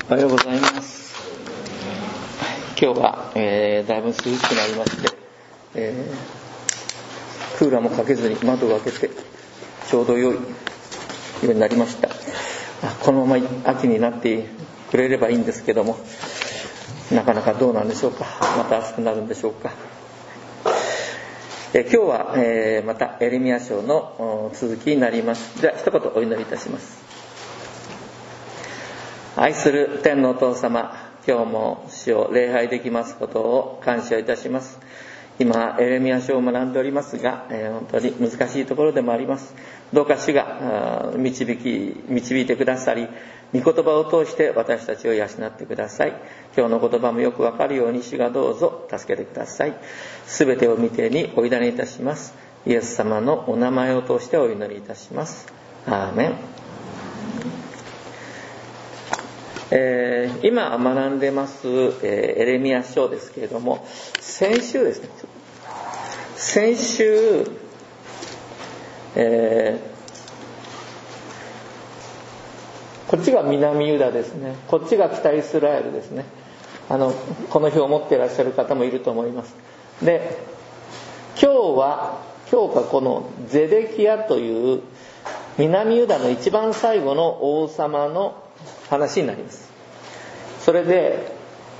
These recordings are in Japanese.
おはようございます。今日は、だいぶ涼しくなりまして、クーラーもかけずに窓を開けてちょうど良いようになりました。このまま秋になってくれればいいんですけども、なかなかどうなんでしょうか。また暑くなるんでしょうか。今日は、またエレミヤ書の続きになります。では一言お祈りいたします。愛する天のお父様、今日も主を礼拝できますことを感謝いたします。今エレミヤ書を学んでおりますが、本当に難しいところでもあります。どうか主が導いてくださり、御言葉を通して私たちを養ってください。今日の言葉もよくわかるように主がどうぞ助けてください。すべてを御手にお委ねいたします。イエス様のお名前を通してお祈りいたします。アーメン。今学んでます、エレミヤ書ですけれども、先週ですね、こっちが南ユダですね、こっちが北イスラエルですね。この表を持っていらっしゃる方もいると思います。で、今日かこのゼデキヤという南ユダの一番最後の王様の話になります。それで、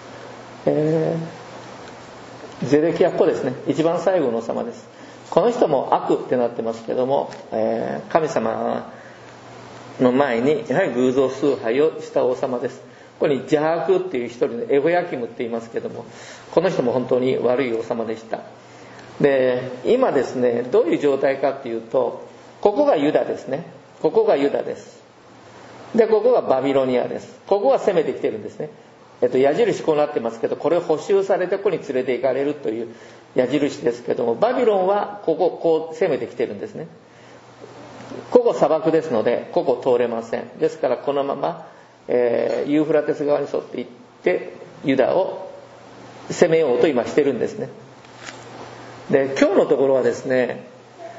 ゼデキヤっ子ですね、一番最後の王様です。この人も悪ってなってますけども、神様の前にやはり偶像崇拝をした王様です。ここにジャークっていう一人のエホヤキムって言いますけども、この人も本当に悪い王様でした。で、今ですね、どういう状態かっていうと、ここがユダですね。ここがユダです。で、ここがバビロニアです。ここが攻めてきてるんですね。矢印こうなってますけど、これを補修されてここに連れて行かれるという矢印ですけども、バビロンはこう攻めてきてるんですね。ここ砂漠ですので、ここ通れません。ですからこのまま、ユーフラテス川に沿って行ってユダを攻めようと今してるんですね。で、今日のところはですね、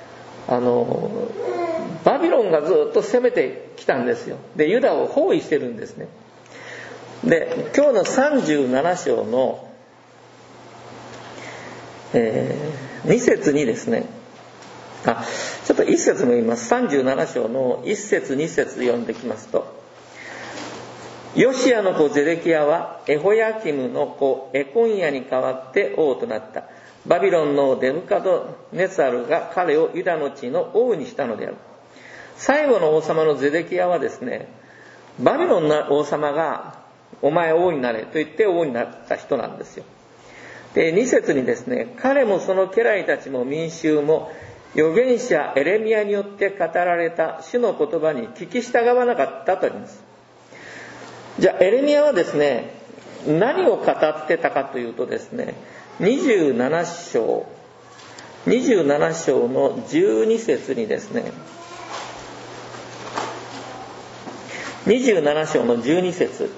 バビロンがずっと攻めてきたんですよ。で、ユダを包囲してるんですね。で、今日の37章の、2節にですね、ちょっと1節も言います。37章の1節2節読んできますと、ヨシアの子ゼデキヤはエホヤキムの子エコンヤに代わって王となった。バビロンのデブカドネツァルが彼をユダの地の王にしたのである。最後の王様のゼデキヤはですね、バビロンの王様がお前王になれと言って王になった人なんですよ。で、2節にですね、彼もその家来たちも民衆も預言者エレミヤによって語られた主の言葉に聞き従わなかったとあります。じゃあエレミヤはですね、何を語ってたかというとですね、27章の12節にですね、27章の12節、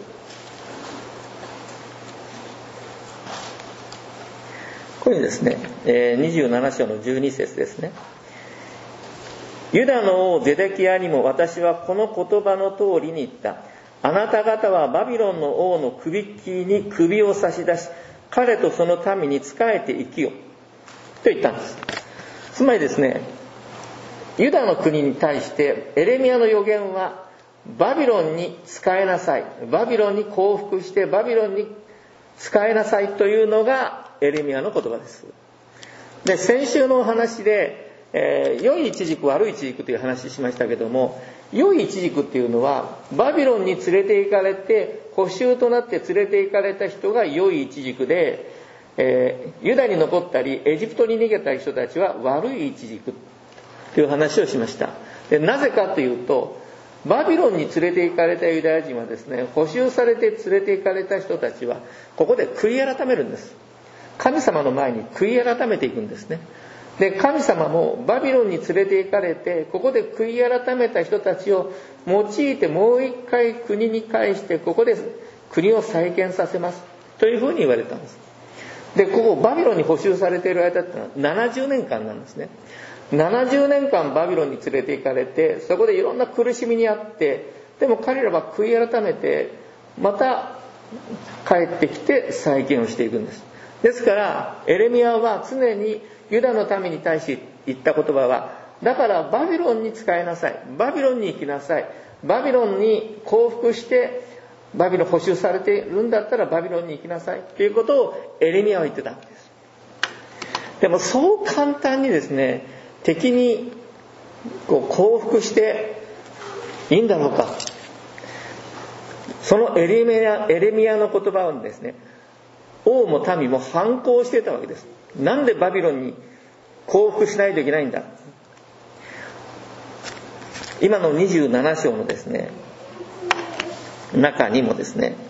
これにですね、27章の12節ですね。ユダの王ゼデキヤにも私はこの言葉の通りに言った。あなた方はバビロンの王の首輝きに首を差し出し、彼とその民に仕えて生きよと言ったんです。つまりですね、ユダの国に対してエレミヤの預言はバビロンに仕えなさい、バビロンに降伏してバビロンに仕えなさいというのがエレミヤの言葉です。で、先週のお話で、良いイチジク悪いイチジクという話しましたけども、良いイチジクっていうのはバビロンに連れて行かれて捕囚となって連れて行かれた人が良いイチジクで、ユダに残ったりエジプトに逃げた人たちは悪いイチジクという話をしました。で、なぜかというと、バビロンに連れて行かれたユダヤ人はですね、捕囚されて連れて行かれた人たちはここで悔い改めるんです。神様の前に悔い改めていくんですね。で、神様もバビロンに連れて行かれてここで悔い改めた人たちを用いてもう一回国に返してここで国を再建させますというふうに言われたんです。で、ここバビロンに捕囚されている間ってのは70年間なんですね。70年間バビロンに連れて行かれて、そこでいろんな苦しみにあって、でも彼らは悔い改めてまた帰ってきて再建をしていくんです。ですからエレミヤは常にユダの民に対し言った言葉は、だからバビロンに仕えなさい、バビロンに行きなさい、バビロンに降伏してバビロン捕囚されているんだったらバビロンに行きなさいということをエレミヤは言ってたんです。でもそう簡単にですね、敵に降伏していいんだろうか。そのエレミヤの言葉をですね、王も民も反抗していたわけです。なんでバビロンに降伏しないといけないんだ。今の27章のですね中にもですね、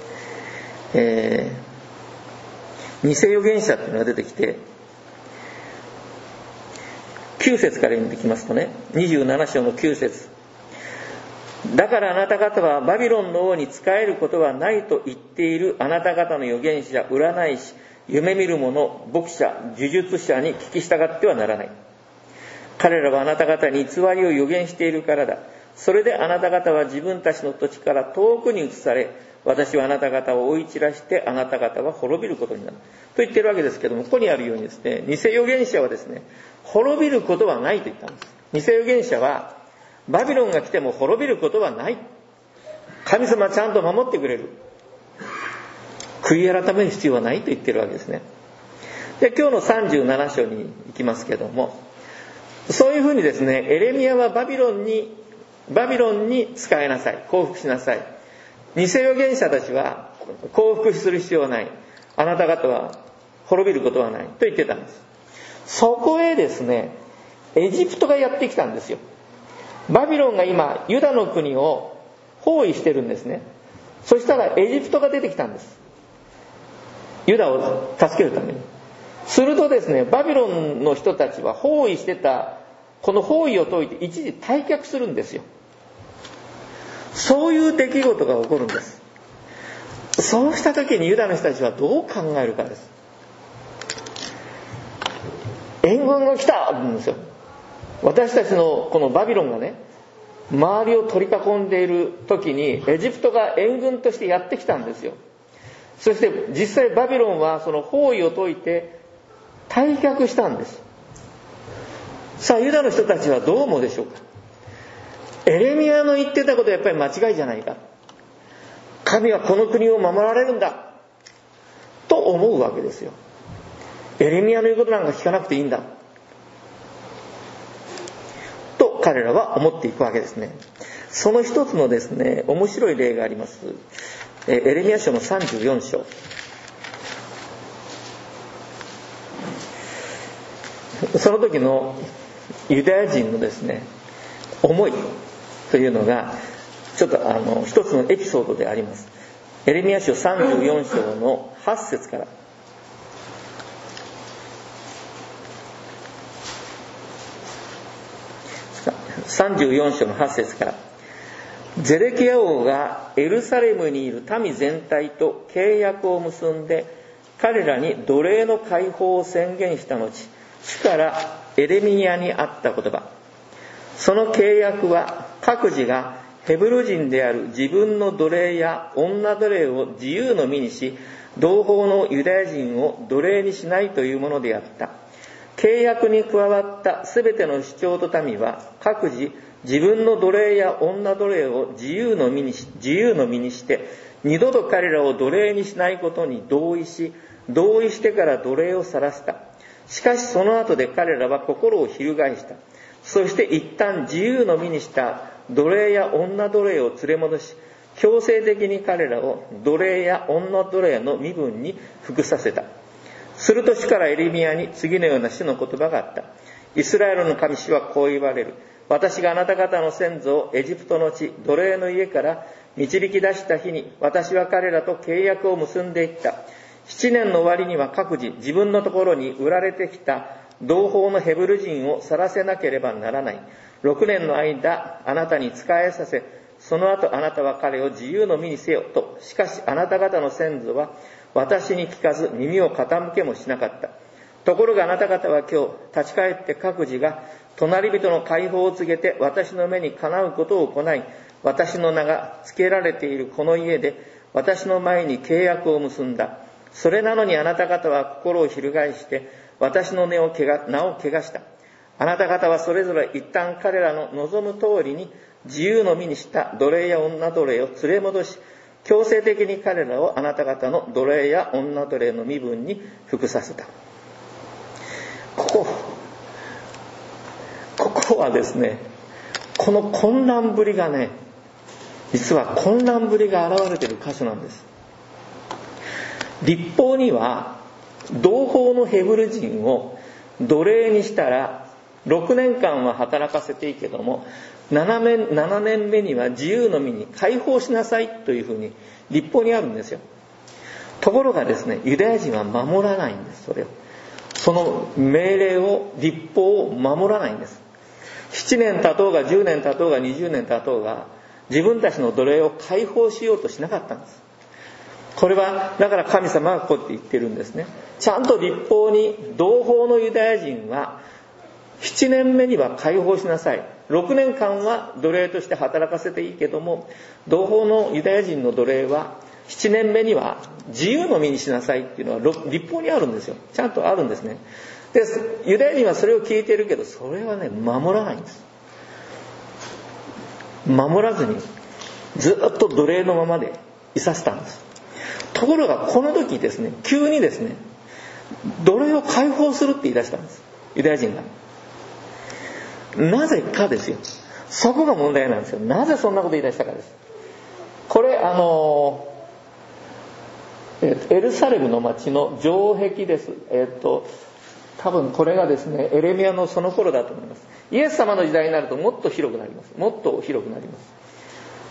偽預言者っていうのが出てきて、9節から読んできますとね、27章の9節、だからあなた方はバビロンの王に仕えることはないと言っているあなた方の預言者、占い師、夢見る者、牧者、呪術者に聞き従ってはならない。彼らはあなた方に偽りを預言しているからだ。それであなた方は自分たちの土地から遠くに移され、私はあなた方を追い散らしてあなた方は滅びることになると言っているわけですけども、ここにあるようにですね、偽預言者はですね、滅びることはないと言ったんです。偽預言者はバビロンが来ても滅びることはない、神様はちゃんと守ってくれる、悔い改める必要はないと言っているわけですね。で、今日の37章に行きますけども、そういうふうにですね、エレミヤはバビロンに仕えなさい、降伏しなさい。偽預言者たちは降伏する必要はない、あなた方は滅びることはないと言ってたんです。そこへですね、エジプトがやってきたんですよ。バビロンが今ユダの国を包囲してるんですね。そしたらエジプトが出てきたんです、ユダを助けるために。するとですね、バビロンの人たちは包囲してたこの包囲を解いて一時退却するんですよ。そういう出来事が起こるんです。そうした時にユダの人たちはどう考えるかです。援軍が来たって言うんですよ。私たちのこのバビロンがね、周りを取り囲んでいる時にエジプトが援軍としてやってきたんですよ。そして実際バビロンはその包囲を解いて退却したんです。さあユダの人たちはどう思うでしょうか。エレミヤの言ってたことはやっぱり間違いじゃないか、神はこの国を守られるんだと思うわけですよ。エレミヤの言うことなんか聞かなくていいんだと彼らは思っていくわけですね。その一つのですね、面白い例があります。エレミヤ書の34章、その時のユダヤ人のですね思いというのがちょっと一つのエピソードであります。エレミヤ書34章の8節から、34章の8節から、ゼデキヤ王がエルサレムにいる民全体と契約を結んで彼らに奴隷の解放を宣言した後、主からエレミヤにあった言葉、その契約は各自がヘブル人である自分の奴隷や女奴隷を自由の身にし、同胞のユダヤ人を奴隷にしないというものであった。契約に加わったすべての首長と民は各自自分の奴隷や女奴隷を自由の身にして二度と彼らを奴隷にしないことに同意してから奴隷を晒した。しかしその後で彼らは心を翻した。そして一旦自由の身にした奴隷や女奴隷を連れ戻し、強制的に彼らを奴隷や女奴隷の身分に服させた。すると主からエレミヤに次のような主の言葉があった。イスラエルの神主はこう言われる。私があなた方の先祖をエジプトの地、奴隷の家から導き出した日に、私は彼らと契約を結んでいった。7年の終わりには各自自分のところに売られてきた同胞のヘブル人を去らせなければならない。6年の間あなたに仕えさせ、その後あなたは彼を自由の身にせよと。しかしあなた方の先祖は私に聞かず耳を傾けもしなかった。ところがあなた方は今日立ち返って各自が隣人の解放を告げて私の目にかなうことを行い、 私の名が付けられているこの家で私の前に契約を結んだ。それなのにあなた方は心を翻して私の名を汚した。あなた方はそれぞれ一旦彼らの望む通りに自由の身にした奴隷や女奴隷を連れ戻し、強制的に彼らをあなた方の奴隷や女奴隷の身分に服させた。ここはですね、この混乱ぶりがね、実は混乱ぶりが現れている箇所なんです。律法には同胞のヘブル人を奴隷にしたら6年間は働かせていいけども、7年目には自由の身に解放しなさいというふうに律法にあるんですよ。ところがですね、ユダヤ人は守らないんです。その命令を、律法を守らないんです。7年経とうが10年経とうが20年経とうが自分たちの奴隷を解放しようとしなかったんです。これはだから神様がこうやって言ってるんですね。ちゃんと律法に同胞のユダヤ人は7年目には解放しなさい、6年間は奴隷として働かせていいけども、同胞のユダヤ人の奴隷は7年目には自由の身にしなさいっていうのは律法にあるんですよ。ちゃんとあるんですね。でユダヤ人はそれを聞いてるけど、それはね、守らないんです。守らずにずっと奴隷のままでいさせたんです。ところがこの時ですね、急にですね、奴隷を解放するって言い出したんです、ユダヤ人が。なぜかですよ。そこが問題なんですよ。なぜそんなこと言い出したかです。これエルサレムの町の城壁です。多分これがですね、エレミヤのその頃だと思います。イエス様の時代になるともっと広くなります。もっと広くなります。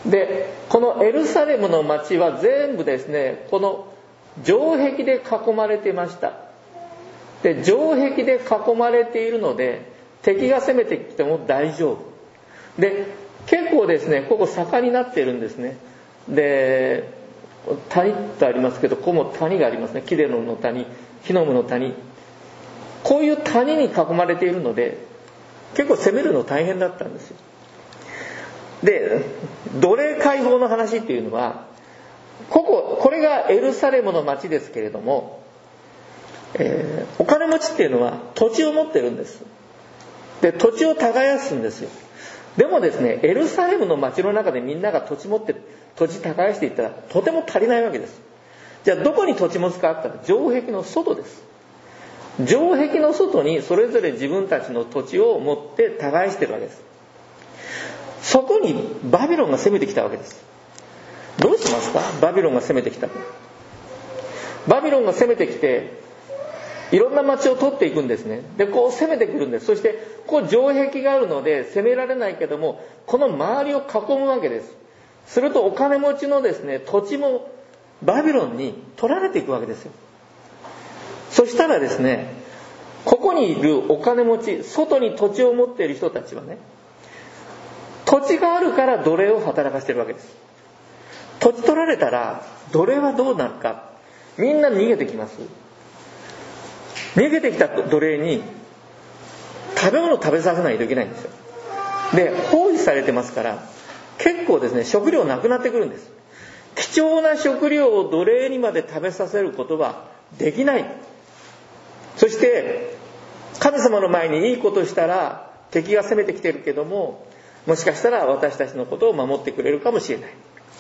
で、このエルサレムの町は全部ですね、この城壁で囲まれていました。で、城壁で囲まれているので敵が攻めてきても大丈夫で、結構ですね、ここ坂になっているんですね。で、谷ってありますけど、ここも谷がありますね。キデロンの谷、ヒノムの谷、こういう谷に囲まれているので結構攻めるの大変だったんですよ。で、奴隷解放の話っていうのは、これがエルサレムの町ですけれども、お金持ちっていうのは土地を持ってるんです。で、土地を耕すんですよ。でもですね、エルサレムの町の中でみんなが土地耕していったらとても足りないわけです。じゃあどこに土地持つかあったら城壁の外です。城壁の外にそれぞれ自分たちの土地を持って耕してるわけです。そこにバビロンが攻めてきたわけです。どうしますか？バビロンが攻めてきた。バビロンが攻めてきていろんな町を取っていくんですね。で、こう攻めてくるんです。そしてこう城壁があるので攻められないけども、この周りを囲むわけです。するとお金持ちのですね、土地もバビロンに取られていくわけですよ。そしたらですね、ここにいるお金持ち、外に土地を持っている人たちはね、土地があるから奴隷を働かせてるわけです。土地取られたら奴隷はどうなるか、みんな逃げてきます。逃げてきた奴隷に食べ物を食べさせないといけないんですよ。で、包囲されてますから結構ですね、食料なくなってくるんです。貴重な食料を奴隷にまで食べさせることはできない。そして神様の前にいいことしたら敵が攻めてきてるけども、もしかしたら私たちのことを守ってくれるかもしれない。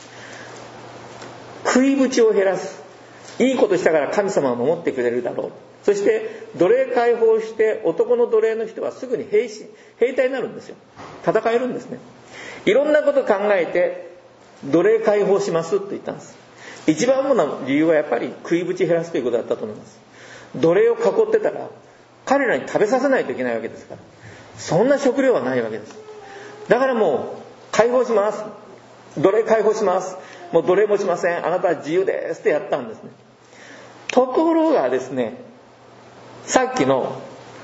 食い口を減らす。いいことしたから神様は守ってくれるだろう。そして奴隷解放して男の奴隷の人はすぐに兵隊になるんですよ。戦えるんですね。いろんなことを考えて奴隷解放しますって言ったんです。一番主な理由はやっぱり食い口減らすということだったと思います。奴隷を囲ってたら彼らに食べさせないといけないわけですから、そんな食料はないわけです。だからもう解放します、奴隷解放します、もう奴隷もしません、あなたは自由ですってやったんですね。ところがですね、さっきの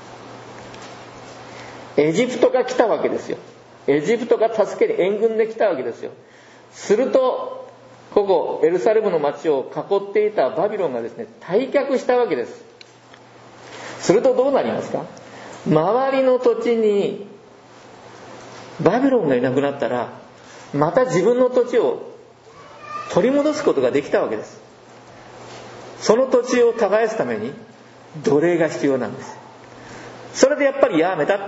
エジプトが来たわけですよ。エジプトが助けに援軍で来たわけですよ。するとここエルサレムの町を囲っていたバビロンがですね、退却したわけです。するとどうなりますか？周りの土地にバビロンがいなくなったらまた自分の土地を取り戻すことができたわけです。その土地を耕すために奴隷が必要なんです。それでやっぱりやめた。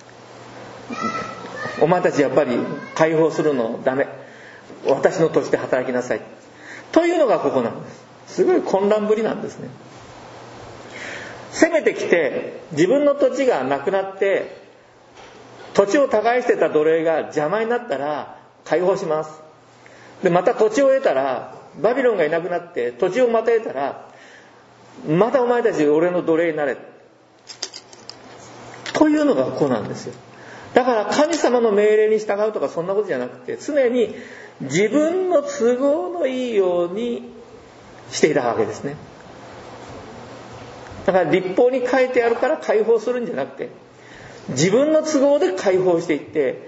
お前たちやっぱり解放するのダメ。私の土地で働きなさい。というのがここなんです。すごい混乱ぶりなんですね。攻めてきて自分の土地がなくなって土地を耕してた奴隷が邪魔になったら解放します。でまた土地を得たらバビロンがいなくなって土地をまた得たらまたお前たち俺の奴隷になれというのがこうなんですよ。だから神様の命令に従うとかそんなことじゃなくて、常に自分の都合のいいようにしていたわけですね。だから律法に書いてあるから解放するんじゃなくて、自分の都合で解放していって、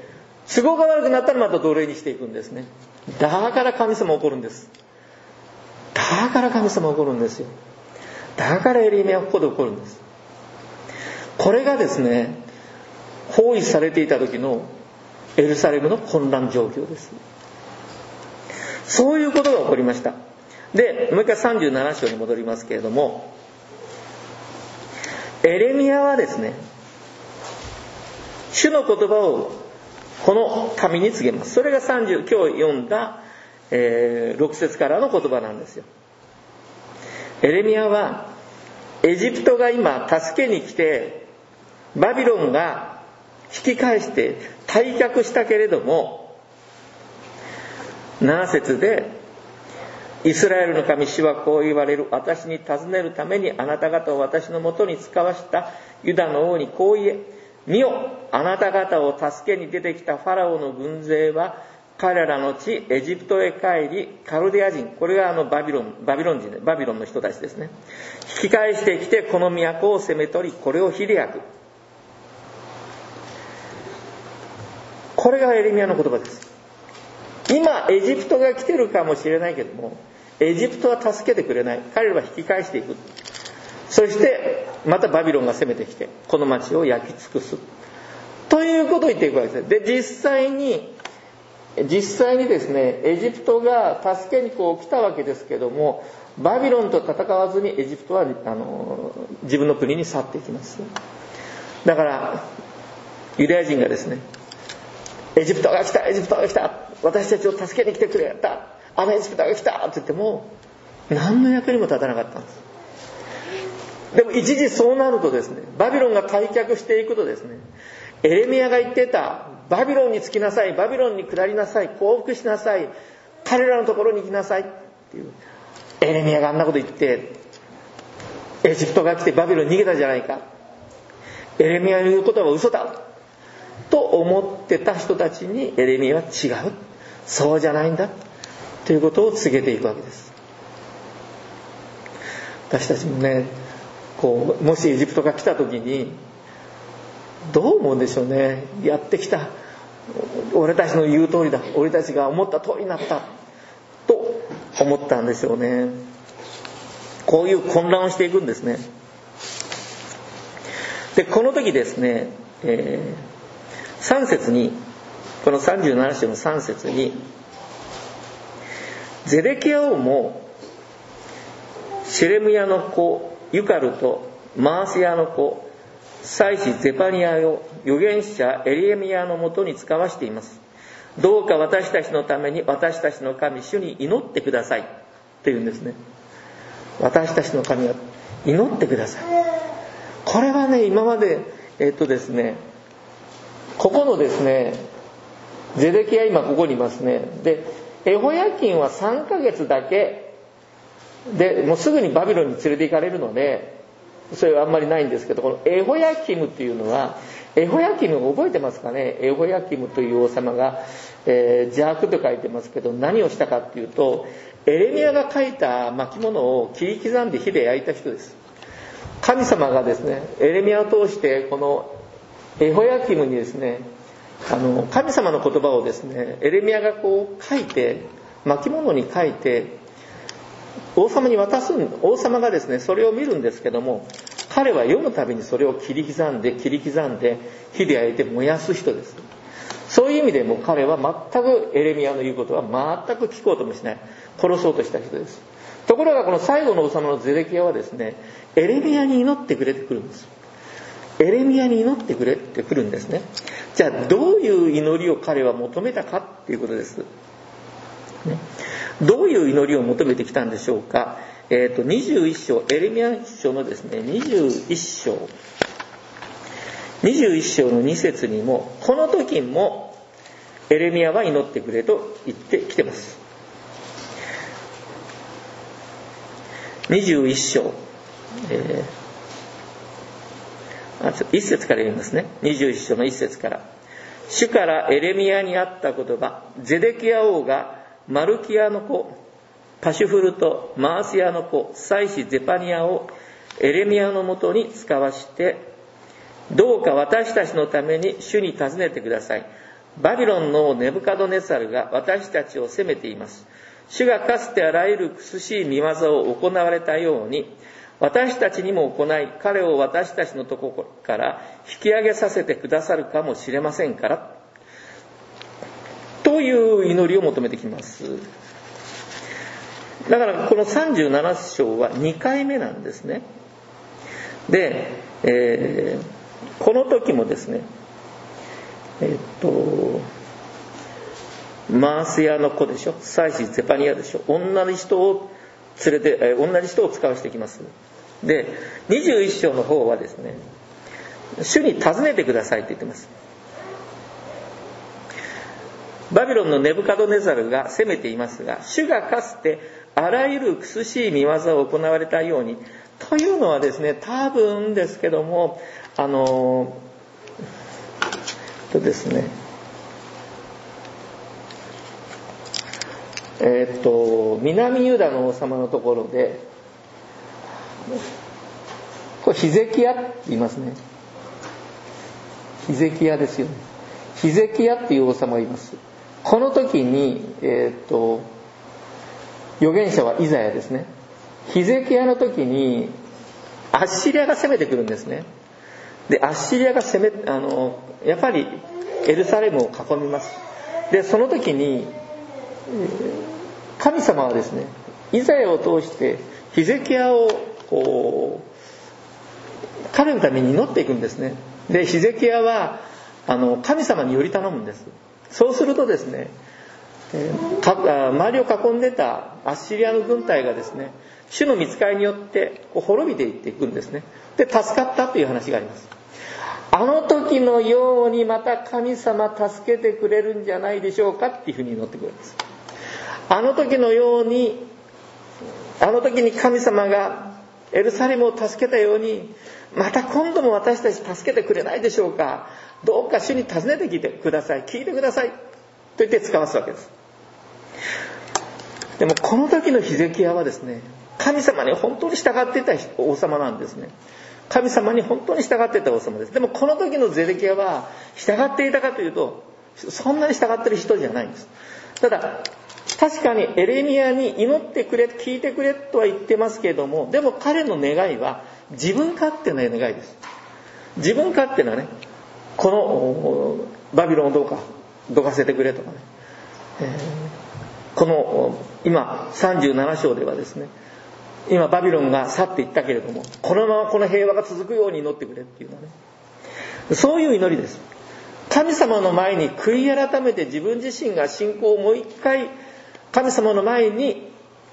都合が悪くなったらまた奴隷にしていくんですね。だから神様怒るんです。だから神様怒るんですよ。だからエレミヤはここで怒るんです。これがですね、包囲されていた時のエルサレムの混乱状況です。そういうことが起こりました。で、もう一回37章に戻りますけれども、エレミヤはですね、主の言葉をこの民に告げます。それが今日読んだ、6節からの言葉なんですよ。エレミヤはエジプトが今助けに来てバビロンが引き返して退却したけれども、7節でイスラエルの神主はこう言われる。私に尋ねるためにあなた方を私のもとに使わしたユダの王にこう言え。見よ、あなた方を助けに出てきたファラオの軍勢は彼らの地エジプトへ帰り、カルデア人、これがバビロンの人たちですね、引き返してきてこの都を攻め取り、これを火で焼く。これがエレミヤの言葉です。今エジプトが来てるかもしれないけども、エジプトは助けてくれない。彼らは引き返していく。そしてまたバビロンが攻めてきてこの町を焼き尽くすということを言っていくわけです。で、実際にですね、エジプトが助けに来たわけですけども、バビロンと戦わずにエジプトは自分の国に去っていきます。だからユダヤ人がですね、エジプトが来た、エジプトが来た、私たちを助けに来てくれた、あのエジプトが来たって言っても何の役にも立たなかったんです。でも一時そうなるとですね、バビロンが退却していくとですね、エレミヤが言ってたバビロンに着きなさい、バビロンに下りなさい、降伏しなさい、彼らのところに行きなさいっていう、エレミヤがあんなこと言ってエジプトが来てバビロンに逃げたじゃないか、エレミヤの言うことは嘘だと思ってた人たちにエレミヤは違う、そうじゃないんだということを告げていくわけです。私たちもね、もしエジプトが来た時にどう思うんでしょうね。やってきた、俺たちの言う通りだ、俺たちが思った通りになったと思ったんでしょうね。こういう混乱をしていくんですね。でこの時ですね、3節に、この37章の3節に、ゼデキヤ王もシェレムヤの子ユカルとマーセヤの子祭司ゼパニヤを預言者エリエミヤのもとに使わしています。どうか私たちのために私たちの神主に祈ってくださいっていうんですね。私たちの神は祈ってください。これはね、今までですね、ここのですね、ゼデキヤ今ここにいますね。でエホヤキンは3ヶ月だけでもうすぐにバビロンに連れて行かれるので、それはあんまりないんですけど、このエホヤキムっていうのは、エホヤキム覚えてますかね。エホヤキムという王様が、邪悪と書いてますけど、何をしたかっていうと、エレミヤが書いた巻物を切り刻んで火で焼いた人です。神様がですね、エレミヤを通してこのエホヤキムにですね、神様の言葉をですね、エレミヤが書いて、巻物に書いて王様に渡す。王様がですね、それを見るんですけども、彼は読むたびにそれを切り刻んで火で焼いて燃やす人です。 そういう意味でも彼は全くエレミヤの言うことは全く聞こうともしない、殺そうとした人です。ところがこの最後の王様のゼデキヤはですね、エレミヤに祈ってくれてくるんです。エレミヤに祈ってくれってくるんですね。じゃあどういう祈りを彼は求めたかっていうことです、ね、どういう祈りを求めてきたんでしょうか。21章、エレミヤ書のですね、21章の2節にも、この時もエレミヤは祈ってくれと言ってきてます。21章、1節から読みますね。21章の1節から。主からエレミヤにあった言葉、ゼデキヤ王がマルキアの子パシュフルとマーシアの子祭司ゼパニアをエレミヤのもとに使わして、どうか私たちのために主に尋ねてください。バビロンのネブカドネサルが私たちを責めています。主がかつてあらゆる苦しい見業を行われたように、私たちにも行い、彼を私たちのところから引き上げさせてくださるかもしれませんから、という祈りを求めてきます。だからこの37章は2回目なんですね。で、この時もですね、マースヤの子でしょ、祭司ゼパニアでしょ、同じ人を使わしてきます。で、21章の方はですね、主に尋ねてくださいって言ってます。バビロンのネブカドネザルが攻めていますが、主がかつてあらゆる苦しい見業を行われたように、というのはですね、多分ですけども、ですね、南ユダの王様のところで、これヒゼキヤって言いますね。ヒゼキヤですよね。ヒゼキヤっていう王様がいます。この時に、預言者はイザヤですね。ヒゼキヤの時にアッシリアが攻めてくるんですね。で、アッシリアがやっぱりエルサレムを囲みます。で、その時に神様はですね、イザヤを通してヒゼキヤを彼のために祈っていくんですね。で、ヒゼキヤは神様により頼むんです。そうするとですね、周りを囲んでたアッシリアの軍隊がですね、主の御使いによって滅びていっていくんですね。で、助かったという話があります。あの時のようにまた神様助けてくれるんじゃないでしょうかっていうふうに祈ってくれるんです。あの時のように、あの時に神様がエルサレムを助けたように、また今度も私たち助けてくれないでしょうか。どうか主に尋ねてきてください、聞いてくださいと言って使わすわけです。でもこの時のヒゼキヤはですね、神様に本当に従っていた王様なんですね。神様に本当に従っていた王様です。でもこの時のゼデキヤは従っていたかというと、そんなに従っている人じゃないんです。ただ確かにエレミヤに祈ってくれ、聞いてくれとは言ってますけれども、でも彼の願いは自分勝手な願いです。自分勝手なね、このバビロンをどかせてくれとかね、この今37章ではですね、今バビロンが去っていったけれども、このままこの平和が続くように祈ってくれっていうのはね、そういう祈りです。神様の前に悔い改めて、自分自身が信仰をもう一回神様の前に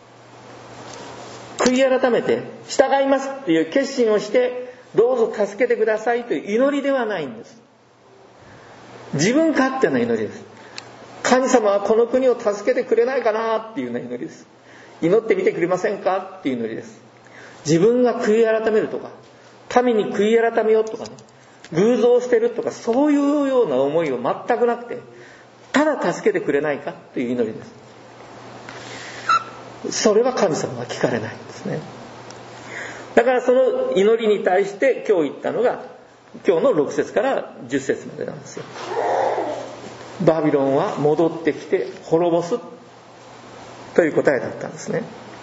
悔い改めて従いますっていう決心をして、どうぞ助けてくださいという祈りではないんです。自分勝手な祈りです。神様はこの国を助けてくれないかなっていうような祈りです。祈ってみてくれませんかっていう祈りです。自分が悔い改めるとか、神に悔い改めようとかね、偶像を捨てるとか、そういうような思いは全くなくて、ただ助けてくれないかという祈りです。それは神様は聞かれないんですね。だからその祈りに対して今日言ったのが、今日の6節から10節までなんですよ。バビロンは戻ってきて滅ぼすという答えだったんですね。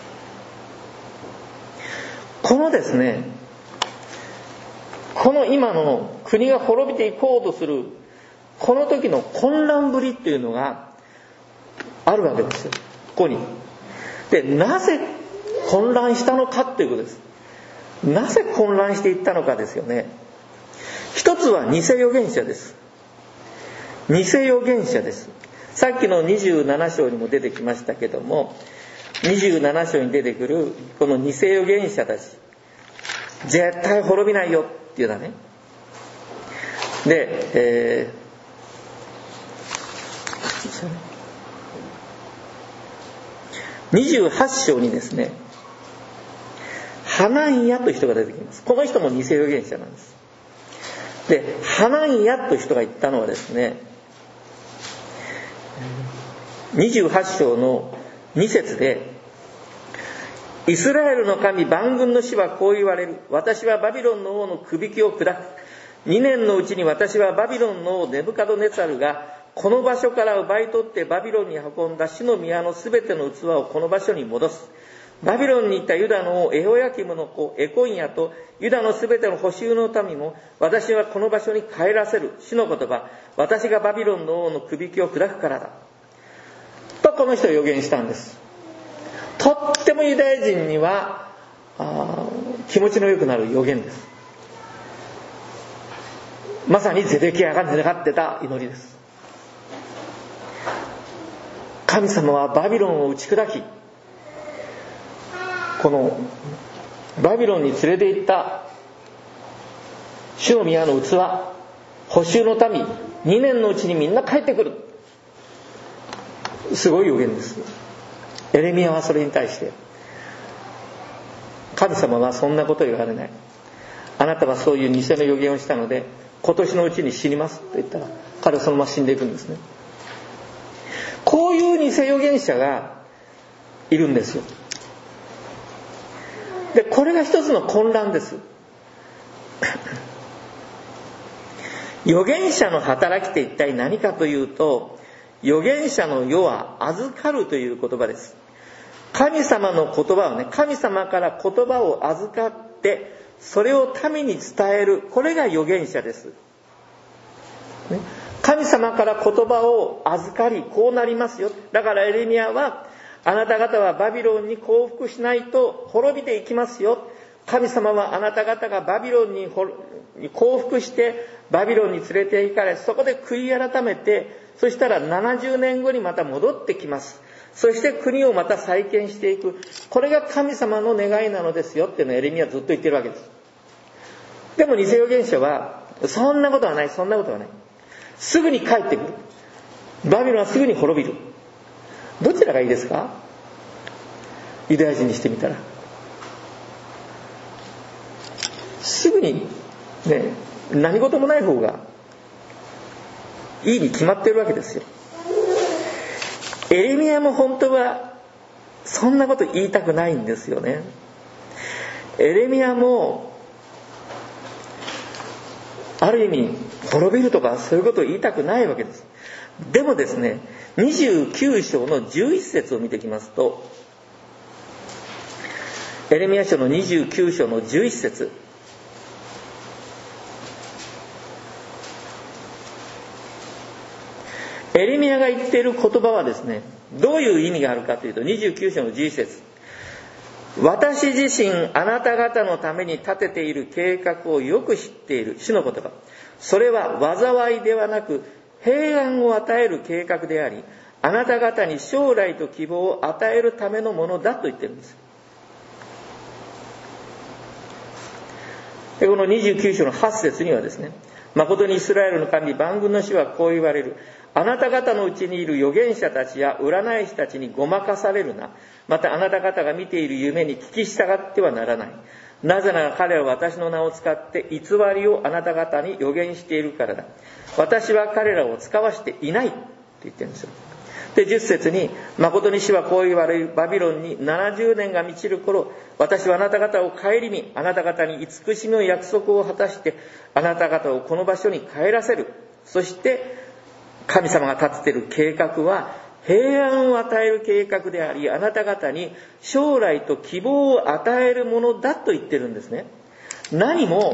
このですね、この今の国が滅びていこうとするこの時の混乱ぶりっていうのがあるわけですよ、ここに。で、なぜ混乱したのかっていうことです。なぜ混乱していったのかですよね。一つは偽預言者です。偽預言者です。さっきの27章にも出てきましたけども、27章に出てくるこの偽預言者たち、絶対滅びないよっていうのはね。で、28章にですね、ハナンヤという人が出てきます。この人も偽預言者なんです。で、ハナンヤという人が言ったのはですね、28章の2節で、イスラエルの神万軍の主はこう言われる。私はバビロンの王のくびきを砕く。2年のうちに私はバビロンの王ネブカドネツァルがこの場所から奪い取ってバビロンに運んだ主の宮のすべての器をこの場所に戻す。バビロンに行ったユダの王エホヤキムの子エコンヤとユダのすべての捕囚の民も私はこの場所に帰らせる。主の言葉、私がバビロンの王のくびきを砕くからだとこの人は予言したんです。とってもユダヤ人には気持ちの良くなる予言です。まさにゼデキヤが願ってた祈りです。神様はバビロンを打ち砕き、このバビロンに連れて行った主の宮の器、捕囚の民、2年のうちにみんな帰ってくる。すごい予言です。エレミヤはそれに対して、神様はそんなことを言われない。あなたはそういう偽の予言をしたので今年のうちに死にますと言ったら、彼はそのまま死んでいくんですね。こういう偽預言者がいるんですよ。で、これが一つの混乱です。預言者の働きって一体何かというと、預言者の世は預かるという言葉です。神様の言葉をね、神様から言葉を預かってそれを民に伝える、これが預言者です、ね、神様から言葉を預かり、こうなりますよ。だからエレミヤは、あなた方はバビロンに降伏しないと滅びていきますよ。神様はあなた方がバビロンに降伏してバビロンに連れて行かれ、そこで悔い改めて、そしたら70年後にまた戻ってきます。そして国をまた再建していく。これが神様の願いなのですよっていうのをエレミヤはずっと言ってるわけです。でも偽預言者は、そんなことはない、そんなことはない。すぐに帰ってくる。バビロンはすぐに滅びる。どちらがいいですか？ユダヤ人にしてみたら。すぐに、ね、何事もない方がいいに決まってるわけですよ。エレミヤも本当はそんなこと言いたくないんですよね。エレミヤもある意味滅びるとかそういうことを言いたくないわけです。でもですね、29章の11節を見てきますと、エレミヤ書の29章の11節、エレミヤが言っている言葉はですね、どういう意味があるかというと、29章の11節、私自身あなた方のために立てている計画をよく知っている主の言葉、それは災いではなく平安を与える計画であり、あなた方に将来と希望を与えるためのものだと言ってるんです。で、この29章の8節にはですね、誠にイスラエルの神万軍の主はこう言われる。あなた方のうちにいる預言者たちや占い師たちにごまかされるな。またあなた方が見ている夢に聞き従ってはならない。なぜなら彼は私の名を使って偽りをあなた方に預言しているからだ。私は彼らを使わしていないと言ってるんですよ。で、10節に、誠に主はこう言われる。バビロンに70年が満ちる頃、私はあなた方を顧み、あなた方に慈しみの約束を果たして、あなた方をこの場所に帰らせる。そして神様が立てている計画は平安を与える計画であり、あなた方に将来と希望を与えるものだと言ってるんですね。何も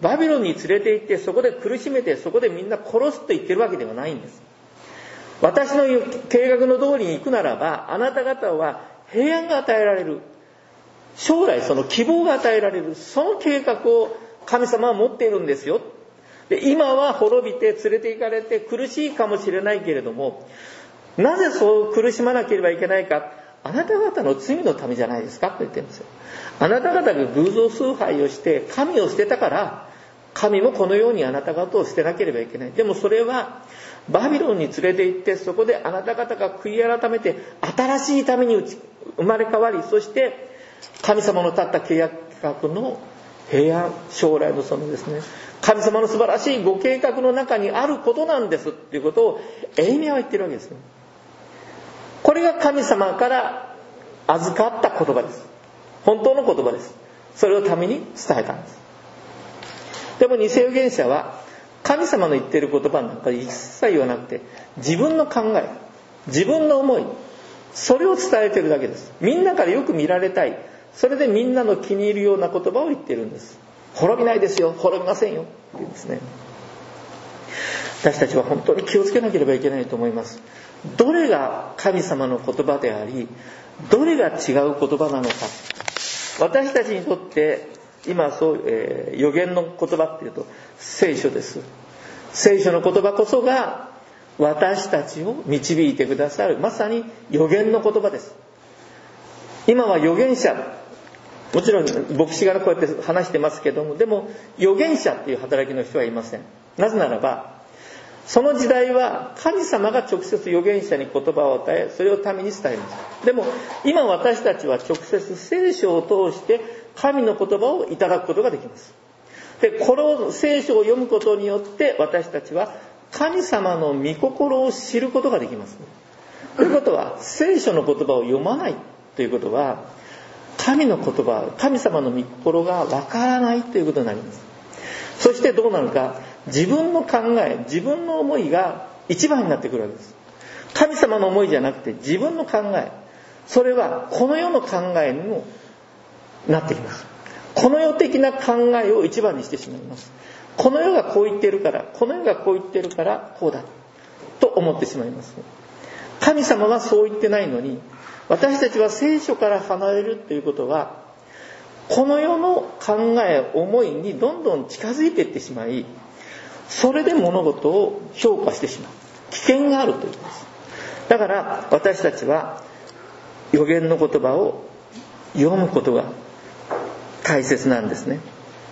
バビロンに連れて行ってそこで苦しめてそこでみんな殺すと言ってるわけではないんです。私の計画の通りに行くならば、あなた方は平安が与えられる、将来その希望が与えられる、その計画を神様は持っているんですよ。で、今は滅びて連れて行かれて苦しいかもしれないけれども、なぜそう苦しまなければいけないか、あなた方の罪のためじゃないですかと言ってるんですよ。あなた方が偶像崇拝をして神を捨てたから、神もこのようにあなた方を捨てなければいけない。でもそれはバビロンに連れて行って、そこであなた方が悔い改めて新しいために生まれ変わり、そして神様の立った契約の平安、将来のそのですね、神様の素晴らしいご計画の中にあることなんですっていうことをエレミヤは言ってるわけですね。これが神様から預かった言葉です。本当の言葉です。それを民に伝えたんです。でも偽預言者は神様の言っている言葉なんか一切言わなくて、自分の考え、自分の思い、それを伝えているだけです。みんなからよく見られたい、それでみんなの気に入るような言葉を言っているんです。滅びないですよ、滅びませんよって言うんですね。私たちは本当に気をつけなければいけないと思います。どれが神様の言葉であり、どれが違う言葉なのか。私たちにとって今預言の言葉っていうと聖書です。聖書の言葉こそが私たちを導いてくださる、まさに預言の言葉です。今は預言者、もちろん牧師がこうやって話してますけども、でも預言者っていう働きの人はいません。なぜならばその時代は神様が直接預言者に言葉を与え、それを民に伝えます。でも今私たちは直接聖書を通して神の言葉をいただくことができます。で、この聖書を読むことによって私たちは神様の御心を知ることができます。ということは聖書の言葉を読まないということは、神の言葉、神様の御心がわからないということになります。そしてどうなるか、自分の考え、自分の思いが一番になってくるわけです。神様の思いじゃなくて自分の考え、それはこの世の考えにもなってきます。この世的な考えを一番にしてしまいます。この世がこう言ってるから、この世がこう言ってるからこうだと思ってしまいます。神様はそう言ってないのに、私たちは聖書から離れるということは、この世の考え、思いにどんどん近づいていってしまい、それで物事を評価してしまう危険があるということです。だから私たちは預言の言葉を読むことが大切なんですね。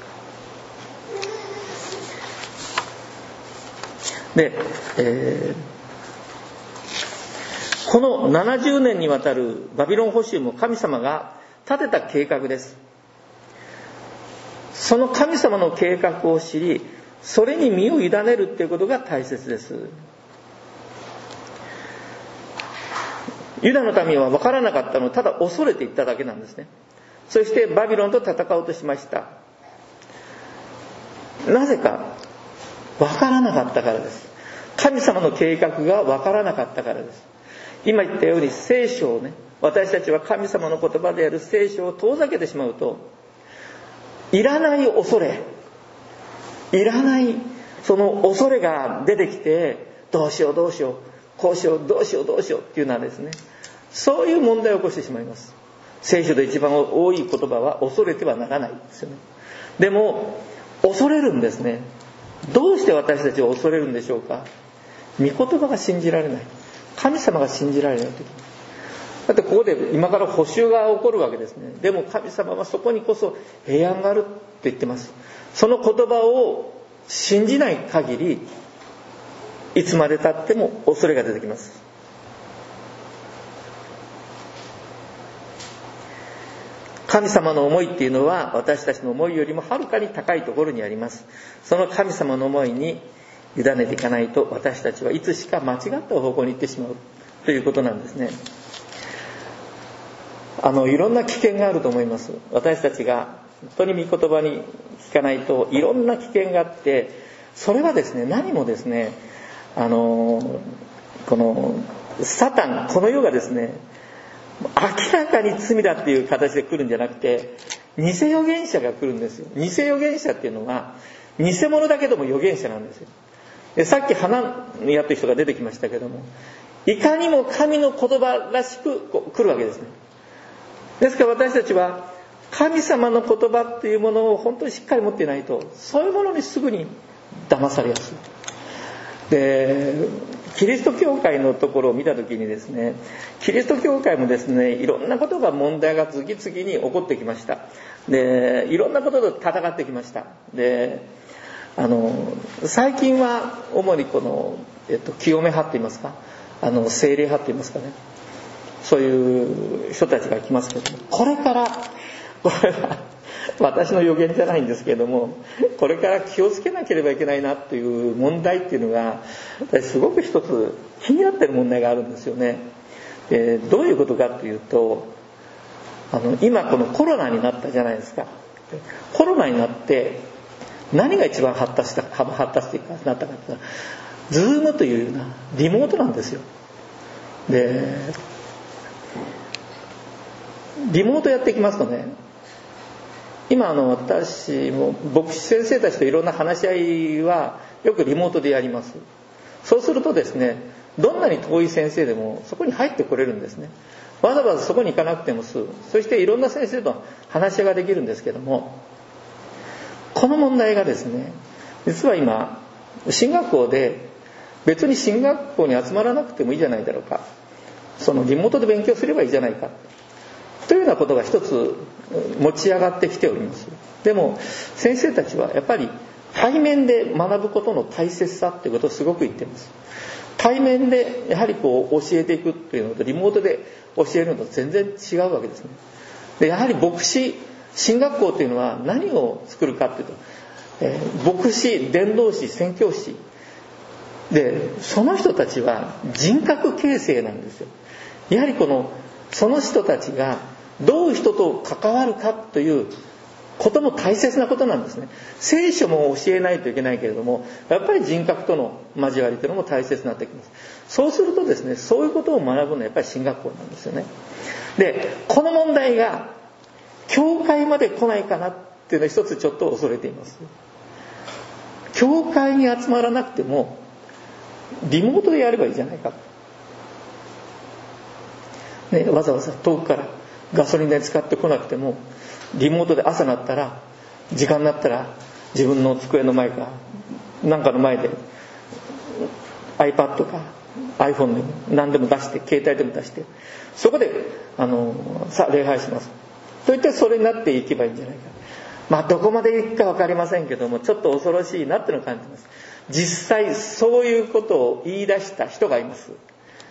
で、この70年にわたるバビロン捕囚も神様が立てた計画です。その神様の計画を知り、それに身を委ねるということが大切です。ユダの民は分からなかったのをただ恐れていっただけなんですね。そしてバビロンと戦おうとしました。なぜか分からなかったからです。神様の計画が分からなかったからです。今言ったように聖書をね、私たちは神様の言葉である聖書を遠ざけてしまうと、いらない恐れ、いらないその恐れが出てきて、どうしようどうしよう、こうしようどうしようどうしようっていうのはですね、そういう問題を起こしてしまいます。聖書で一番多い言葉は恐れてはならないですよね。でも恐れるんですね。どうして私たちは恐れるんでしょうか。御言葉が信じられない、神様が信じられない時、だってここで今から捕囚が起こるわけですね。でも神様はそこにこそ平安があるって言ってます。その言葉を信じない限り、いつまで経っても恐れが出てきます。神様の思いっていうのは私たちの思いよりもはるかに高いところにあります。その神様の思いに委ねていかないと、私たちはいつしか間違った方向に行ってしまうということなんですね。いろんな危険があると思います。私たちが本当に御言葉に聞かないといろんな危険があって、それはですね、何もですね、このサタン、この世がですね、明らかに罪だっていう形で来るんじゃなくて、 偽預言者が来るんですよ。偽預言者っていうのは偽物だけども預言者なんですよ。でさっき花やってる人が出てきましたけども、いかにも神の言葉らしく来るわけですね。ですから私たちは神様の言葉っていうものを本当にしっかり持っていないと、そういうものにすぐに騙されやすい。でキリスト教会のところを見たときにですね、キリスト教会もですね、いろんなことが問題が次々に起こってきました。でいろんなことと戦ってきました。で最近は主にこの、清め派といいますか、聖霊派といいますかね、そういう人たちが来ますけども、これは私の予言じゃないんですけれども、これから気をつけなければいけないなという問題っていうのがすごく一つ気になっている問題があるんですよね。どういうことかというと、今このコロナになったじゃないですか。コロナになって何が一番発達してなったかというと、ズームというようなリモートなんですよ。でリモートやっていきますとね、今私も牧師先生たちといろんな話し合いはよくリモートでやります。そうするとですね、どんなに遠い先生でもそこに入ってこれるんですね。わざわざそこに行かなくてもそしていろんな先生と話し合いができるんですけども、この問題がですね、実は今進学校で別に進学校に集まらなくてもいいじゃないだろうか、そのリモートで勉強すればいいじゃないかというようなことが一つ持ち上がってきております。でも先生たちはやっぱり対面で学ぶことの大切さっていうことをすごく言っています。対面でやはり教えていくっていうのとリモートで教えるのと全然違うわけですね。でやはり牧師進学校というのは何を作るかっていうと、牧師、伝道師、宣教師で、その人たちは人格形成なんですよ。やはりその人たちがどういう人と関わるかということも大切なことなんですね。聖書も教えないといけないけれども、やっぱり人格との交わりというのも大切になってきます。そうするとですね、そういうことを学ぶのはやっぱり進学校なんですよね。でこの問題が教会まで来ないかなっていうのを一つちょっと恐れています。教会に集まらなくてもリモートでやればいいじゃないか、ね、わざわざ遠くからガソリン代使ってこなくてもリモートで朝になったら時間になったら自分の机の前かなんかの前で iPad か iPhone でも何でも出して、携帯でも出して、そこでさあ礼拝しますといってそれになっていけばいいんじゃないか。どこまでいくか分かりませんけども、ちょっと恐ろしいなっていうのを感じます。実際そういうことを言い出した人がいます。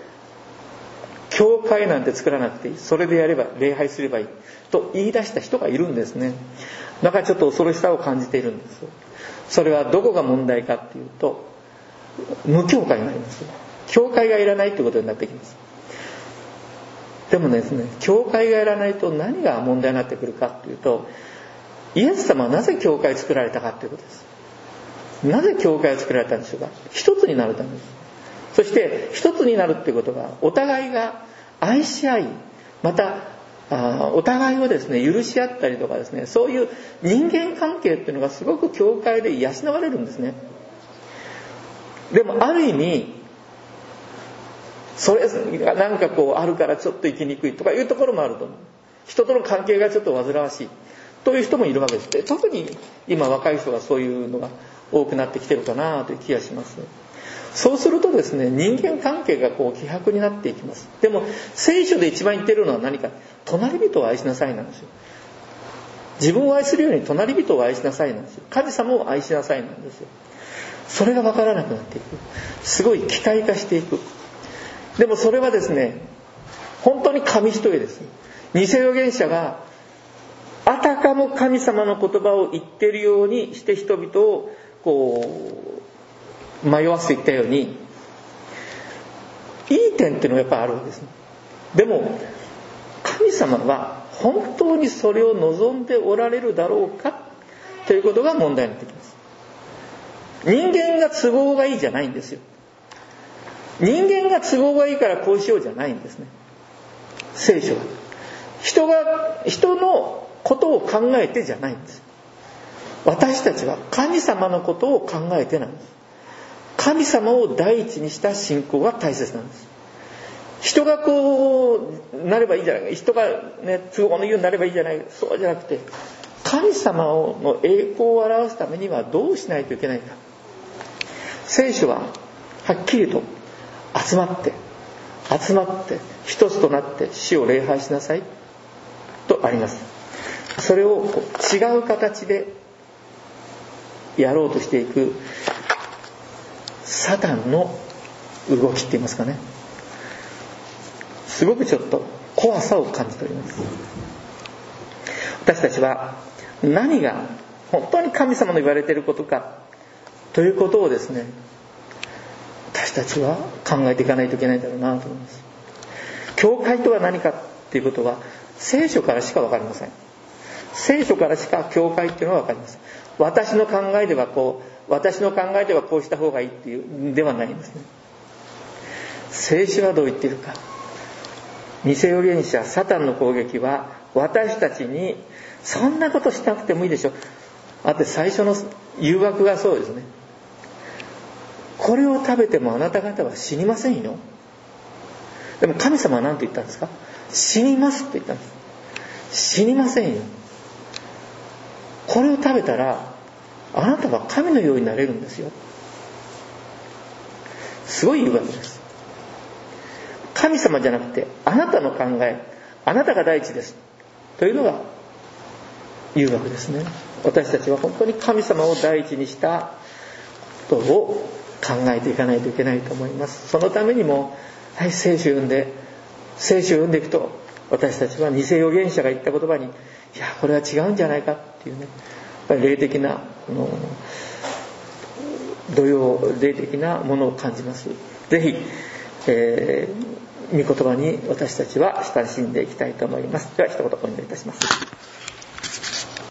教会なんて作らなくていい、それでやれば礼拝すればいいと言い出した人がいるんですね。だからちょっと恐ろしさを感じているんです。それはどこが問題かっていうと、無教会になります。教会がいらないということになってきます。でもですね、教会がいらないと何が問題になってくるかっていうと、イエス様はなぜ教会を作られたかということです。なぜ教会を作られたんでしょうか。一つになるためです。そして一つになるっていうことは、お互いが愛し合い、またお互いをですね許し合ったりとかですね、そういう人間関係っていうのがすごく教会で養われるんですね。でもある意味それがなんかあるからちょっと生きにくいとかいうところもあると思う。人との関係がちょっと煩わしいという人もいるわけです。で特に今若い人がそういうのが多くなってきてるかなという気がします。そうするとですね、人間関係が希薄になっていきます。でも聖書で一番言ってるのは何か、隣人を愛しなさいなんですよ。自分を愛するように隣人を愛しなさいなんですよ。神様を愛しなさいなんですよ。それが分からなくなっていく。すごい機械化していく。でもそれはですね、本当に紙一重です。偽預言者があたかも神様の言葉を言っているようにして人々を迷わせていったように、いい点っていうのがやっぱりあるわけですね。でも神様は本当にそれを望んでおられるだろうかということが問題になってきます。人間が都合がいいじゃないんですよ。人間が都合がいいからこうしようじゃないんですね。聖書は人のことを考えてじゃないんです。私たちは神様のことを考えてなんです。神様を第一にした信仰が大切なんです。人がこうなればいいじゃないか、人がね都合のいいようになればいいじゃない、そうじゃなくて、神様の栄光を表すためにはどうしないといけないか。聖書ははっきりと集まって一つとなって主を礼拝しなさいとあります。それを違う形でやろうとしていくサタンの動きって言いますかね、すごくちょっと怖さを感じております。私たちは何が本当に神様の言われていることかということをですね、私たちは考えていかないといけないんだろうなと思います。教会とは何かっていうことは聖書からしか分かりません。聖書からしか教会っていうのは分かりません。私の考えではこうした方がいいっていうではないんですね。聖書はどう言っているか。偽預言者サタンの攻撃は私たちにそんなことしなくてもいいでしょ。あと最初の誘惑がそうですね。これを食べてもあなた方は死にませんよ。でも神様は何と言ったんですか。死にますって言ったんです。死にませんよ。これを食べたらあなたは神のようになれるんですよ。すごい誘惑です。神様じゃなくてあなたの考え、あなたが第一ですというのが誘惑ですね。私たちは本当に神様を第一にしたことを考えていかないといけないと思います。そのためにも、聖書を読んでいくと、私たちは偽預言者が言った言葉に、いやこれは違うんじゃないかっていうね、やっぱり霊的な霊的なものを感じます。ぜひ、御言葉に私たちは親しんでいきたいと思います。では一言お願いいたします。